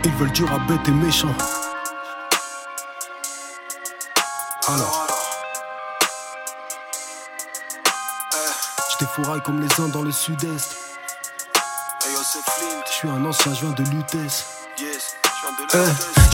Ils veulent du rap bête et méchant. Alors j't'effouraille comme les uns dans le sud-est. Je suis un ancien, je viens de Lutèce.